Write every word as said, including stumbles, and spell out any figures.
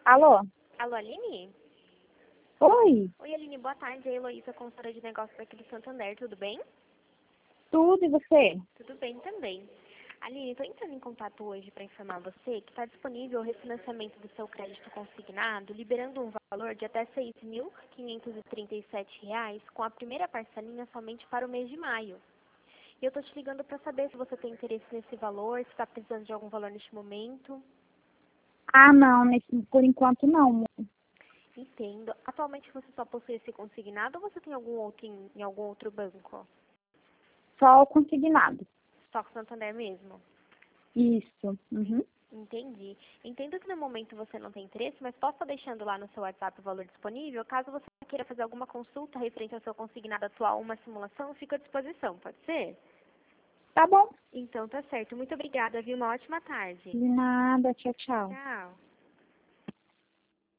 Alô? Alô, Aline? Oi, Oi, Aline, boa tarde. É a Heloísa, consultora de negócios aqui do Santander, tudo bem? tudo e você? Tudo bem também. Aline, estou entrando em contato hoje para informar você que está disponível o refinanciamento do seu crédito consignado, liberando um valor de até seis mil quinhentos e trinta e sete reais, com a primeira parcelinha somente para o mês de maio. E eu estou te ligando para saber se você tem interesse nesse valor, se está precisando de algum valor neste momento. Ah, não, nesse, por enquanto não. Mo. Entendo. Atualmente você só possui esse consignado ou você tem algum outro em, em algum outro banco? Só o consignado. Só com o Santander mesmo? Isso. Uhum. Entendi. Entendo que no momento você não tem interesse, mas posso estar deixando lá no seu WhatsApp o valor disponível. Caso você queira fazer alguma consulta referente ao seu consignado atual, uma simulação, fico à disposição, pode ser? Tá bom. Então tá certo. Muito obrigada, viu? Uma ótima tarde. De nada, tchau, tchau. Tchau.